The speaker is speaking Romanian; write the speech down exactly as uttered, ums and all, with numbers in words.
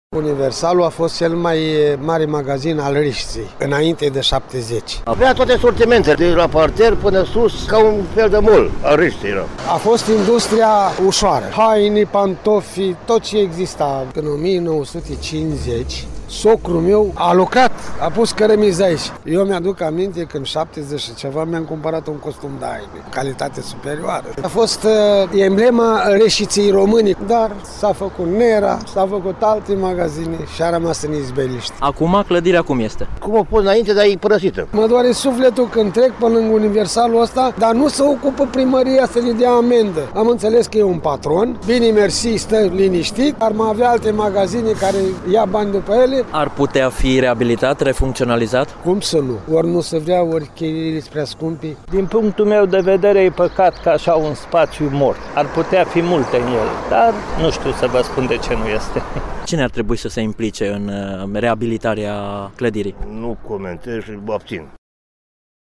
Universalul a fost cel mai mare magazin al Riștii, înainte de șaptezeci. Avea toate sortimentele, de la parter până sus, ca un fel de mall al Riștii. A fost industria ușoară, haine, pantofi, tot ce exista. În o mie nouă sute cincizeci, socrul meu a lucrat, a pus cărămizi aici. Eu mi-aduc aminte că în șaptezeci și ceva mi-am cumpărat un costum de haine, calitate superioară. A fost uh, emblema Reșiței români, dar s-a făcut Nera, s-a făcut alte magazine și a rămas în izbeliște. Acum clădirea cum este? Cum o pun înainte, dar e părăsită. Mă doare sufletul când trec pe lângă Universalul ăsta, dar nu se ocupă primăria să ne dea amendă. Am înțeles că e un patron, bine mersi, stă liniștit, ar mai avea alte magazine care ia bani după ele. Ar putea fi reabilitat, refuncționalizat? Cum să nu? Ori nu se vrea, ori chiriile prea scumpi. Din punctul meu de vedere e păcat că așa un spațiu mort. Ar putea fi multe în el, dar nu știu să vă spun de ce nu este. Cine ar trebui să se implice în reabilitarea clădirii? Nu comentez și mă abțin.